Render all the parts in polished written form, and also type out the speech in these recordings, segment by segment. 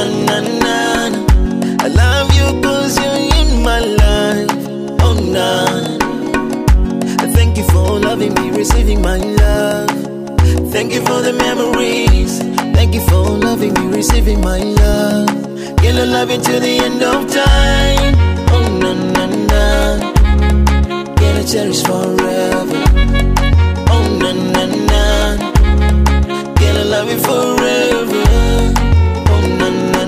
na na. I love you cause you're in my life. Oh na. Thank you for loving me, receiving my love. Thank you for the memories. Thank you for loving me, receiving my love. Girl, I love you till the end of time. Oh na na na. Girl, I cherish forever. Oh na na na. Girl, I love you forever. Oh na na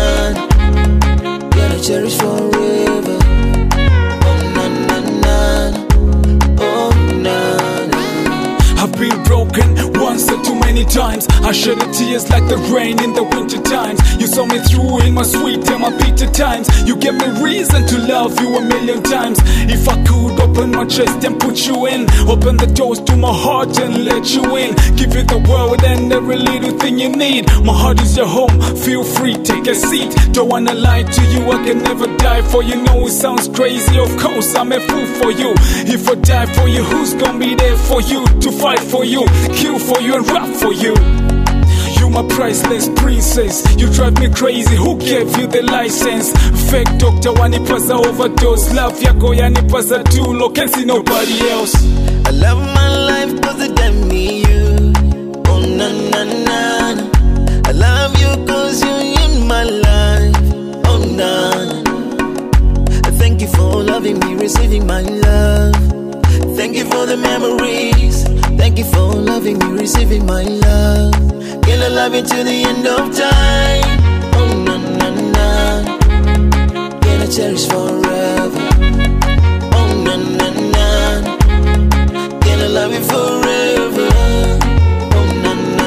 na. Girl, I cherish forever. Oh na na na. Oh na na. I've been broken once or too many times. I shed the tears like the rain in the winter times. You saw me through in my sweet and my bitter times. You gave me reason to love you a million times. If I could open my chest and put you in, open the doors to my heart and let you in, give you the world and every little thing you need. My heart is your home, feel free, take a seat. Don't wanna lie to you, I can never die for you. Know it sounds crazy, of course I'm a fool for you. If I die for you, who's gonna be there for you? To fight for you, kill for you and rap for you. You my priceless princess. You drive me crazy, who gave you the license? Fake doctor wanipaza overdose. Love yako yanipaza too low, can't see nobody else. I love my life cause it done me you. Oh na na na. I love you cause you're in my life. Oh na. Thank you for loving me, receiving my love. Thank you for the memories. Thank you for loving me, receiving my love. Girl, I love you till the end of time. Oh na na na. Girl, I cherish forever. Oh na na na. Girl, I love you forever. Oh na na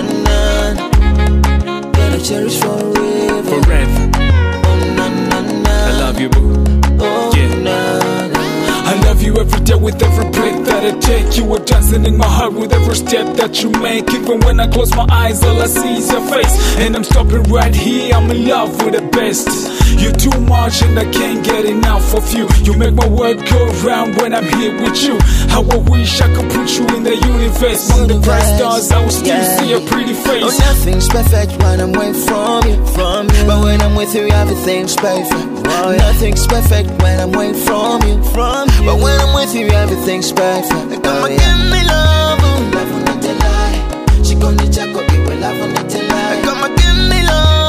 na. Girl, I cherish forever. Forever. Oh na na na. I love you, boo. Oh Yeah. na na. I love you every day with every breath that I take. You are dancing in my heart with every step that you make. Even when I close my eyes, all I see is your face. And I'm stopping right here, I'm in love with the best. You're too much and I can't get enough of you. You make my world go round when I'm here with you. How I wish I could put you in the universe. Among the bright stars, I will still see your pretty face. Oh, nothing's perfect when I'm away from you, But when I'm with you, everything's perfect. Nothing's perfect when I'm away from you, But when I'm with you, everything's perfect. Come and give me love, love on the lie. She gonna check up you, love on the lie. Come and give me love.